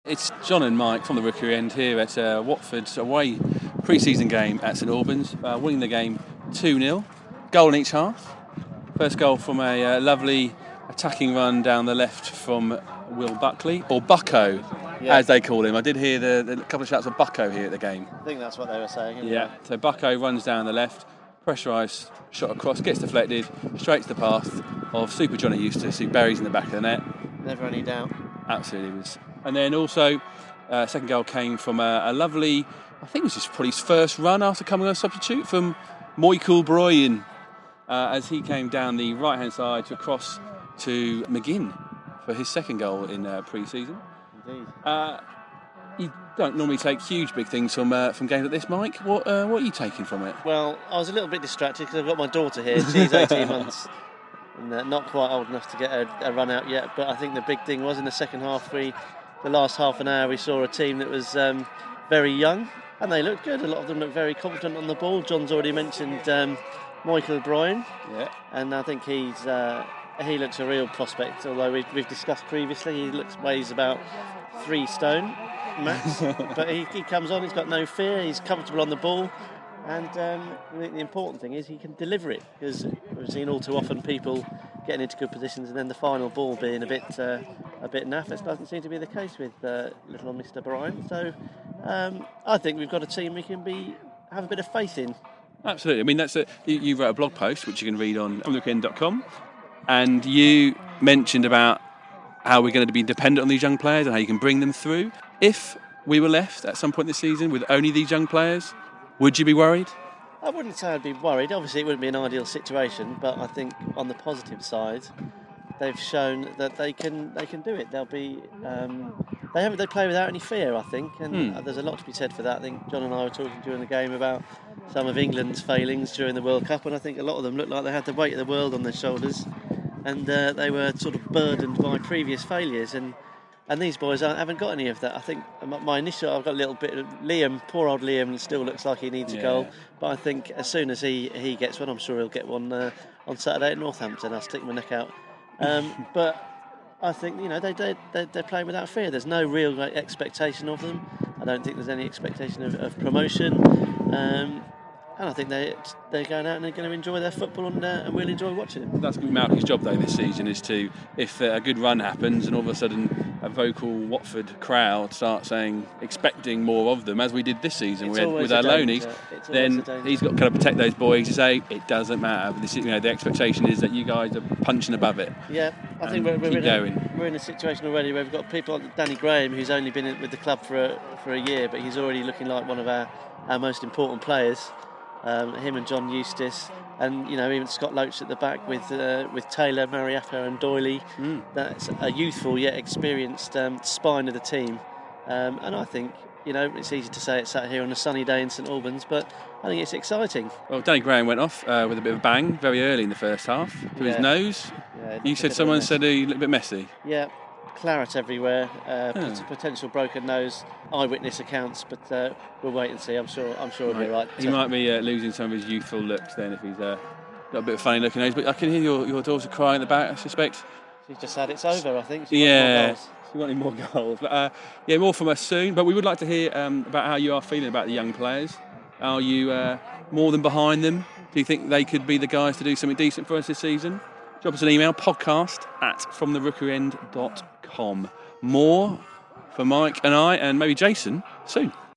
It's John and Mike from the Rookery End here at Watford's away pre-season game at St Albans, winning the game 2-0, goal in each half. First goal from a lovely attacking run down the left from Will Buckley, or Bucko, as they call him. I did hear the couple of shouts of Bucko here at the game. I think that's what they were saying. Yeah, so Bucko runs down the left, pressurised shot across, gets deflected, straight to the path of Super Johnny Eustace, who buries in the back of the net. Never any doubt. Absolutely was. And then also, second goal came from a lovely, I think it was probably his first run after coming on substitute, from Michael Bryan, as he came down the right-hand side to cross to McGinn for his second goal in pre-season. Indeed. You don't normally take huge big things from games like this, Mike. What are you taking from it? Well, I was a little bit distracted because I've got my daughter here. She's 18 months and not quite old enough to get a run out yet. But I think the big thing was in the second half, the last half an hour, we saw a team that was very young and they looked good. A lot of them looked very confident on the ball. John's already mentioned Michael Bryan, and I think he looks a real prospect. Although we've discussed previously, he weighs about 3 stone max, but he comes on. He's got no fear. He's comfortable on the ball, and I think the important thing is he can deliver it, because we've seen all too often people getting into good positions and then the final ball being a bit naff. That doesn't seem to be the case with little Mr. Bryan. So I think we've got a team we can have a bit of faith in. Absolutely. I mean, you wrote a blog post which you can read on rookeryend.com, and you mentioned about how we're going to be dependent on these young players and how you can bring them through. If we were left at some point this season with only these young players, would you be worried? I wouldn't say I'd be worried. Obviously, it wouldn't be an ideal situation, but I think on the positive side, they've shown that they can do it. They'll be they play without any fear, I think, and there's a lot to be said for that. I think John and I were talking during the game about some of England's failings during the World Cup, and I think a lot of them looked like they had the weight of the world on their shoulders, and they were sort of burdened by previous failures, and these boys haven't got any of that. I think I've got a little bit of Liam, poor old Liam, still looks like he needs a goal, but I think as soon as he gets one, I'm sure he'll get one on Saturday at Northampton. I'll stick my neck out. But I think they're playing without fear. There's no real expectation of them. I don't think there's any expectation of promotion. And I think they're going out and they're going to enjoy their football, and we'll enjoy watching them. That's going to be Malky's job though this season, is to, if a good run happens and all of a sudden a vocal Watford crowd starts expecting more of them, as we did this season with our loanies, then he's got to kind of protect those boys to say it doesn't matter. The expectation is that you guys are punching above it. Yeah, I think we're in a situation already where we've got people like Danny Graham, who's only been with the club for a year, but he's already looking like one of our most important players. Him and John Eustace, and even Scott Loach at the back with Taylor, Mariappa and Doyley. That's a youthful yet experienced spine of the team, and I think it's easy to say it sat here on a sunny day in St Albans, but I think it's exciting. Well, Danny Graham went off with a bit of a bang very early in the first half to his nose. You said someone said he looked a bit messy. Yeah. Claret everywhere, potential broken nose, eyewitness accounts, but we'll wait and see. I'm sure he'll be right. He might be losing some of his youthful looks then if he's got a bit of funny looking nose. But I can hear your daughter crying in the back, I suspect. She's just had it's over, I think. She wanted more goals. But more from us soon. But we would like to hear about how you are feeling about the young players. Are you more than behind them? Do you think they could be the guys to do something decent for us this season? Drop us an email, podcast@fromtherookeryend.com. More for Mike and I, and maybe Jason, soon.